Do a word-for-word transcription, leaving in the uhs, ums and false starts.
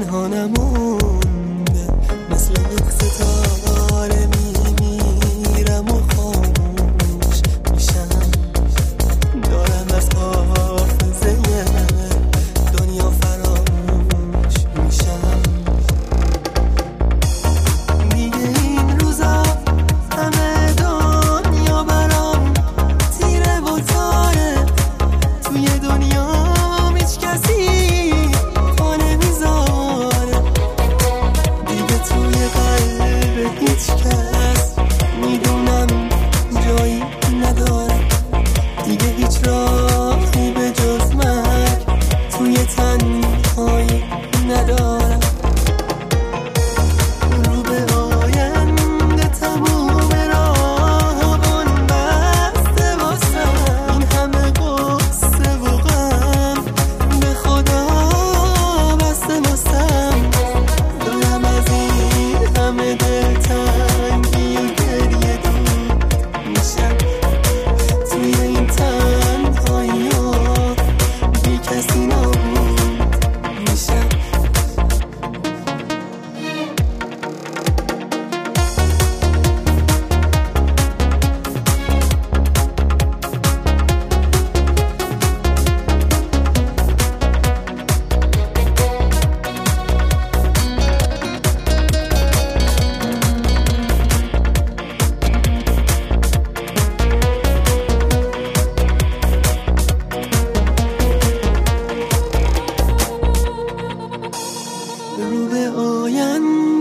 جهانم مونده، مثل یک ستاره میمیرم و خاموش میشم. دارم از حافظه دنیا فراموش میشم. دیگه این روزا همه دنیا برام تیره و تاره، توی دنیا هیچ کسی پا نمیذاره. دیگه توی قلب هیچ کس میدونم جایی نداره. دیگه هیچ راهی به جز مرگ توی تنهایی ندارم. رو به آینده تموم راه بن بسته واسم، این همه قصه و غم به خدا بسته واسم. دارم از این همه دلتنگی و گریه دور میشم. توی این تنهایی ها بی کسی نابود میشم. رو به آینده